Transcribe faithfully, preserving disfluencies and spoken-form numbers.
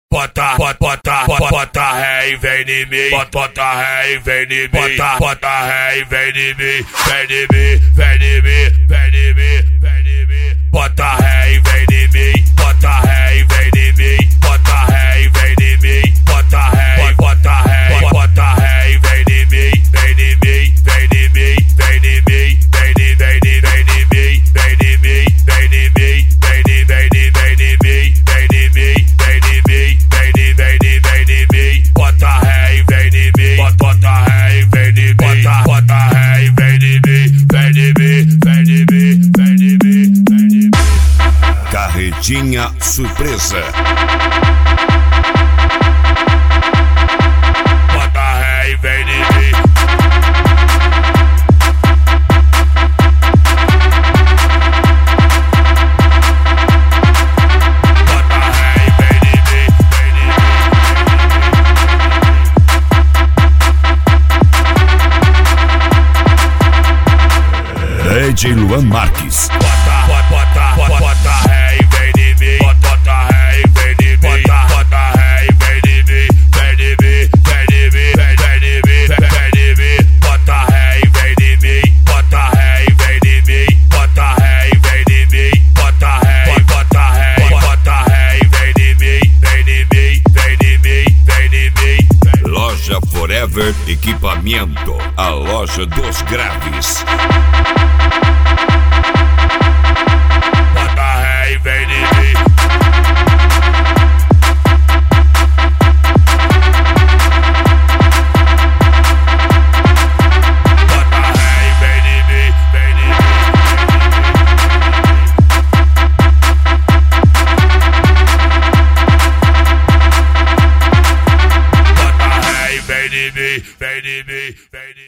Bota, bota, bota, bota, bota ré e vem em mim. Bota, bota ré e vem em mim. Bota, bota ré e vem em mim. Vem em mim, vem em mim, vem em mim, vem em mim. Bota ré e vem em mim. Bota ré e vem em mim. Bota ré e vem em mim. Bota ré, bota ré, bota ré e vem em mim. Vem em mim, vem em mim, vem em mim, vem em vem em vem em mim, vem em mim, vem em mim, vem em vem em vem em mim, vem em mim, vem em mim. Vem em, vem em, vem em mim. Bota ré e vem em mim. Bota, bota ré e vem em mim. Bota, bota ré e vem em mim. Vem em mim, vem em mim, vem em mim, vem em mim. Carretinha surpresa. Bota ré e vem em mim. D J Luan Marques. Bota, bota, bota, bota ré e vem em mim. Bota, bota ré e vem em mim. Bota, bota ré e vem em mim. Vem em mim, vem em mim, vem em mim, vem em mim. Bota ré e vem em mim. Bota ré e vem em mim. Bota ré e vem em mim. Bota ré, bota ré, bota ré e vem em mim. Vem em mim, vem em mim, vem em mim. Loja Forever Equipamento, a loja dos graves. Bota ré e vem em mim. Bota ré e vem em mim, vem em mim. Bota ré e vem em mim, vem em mim, vem em mim.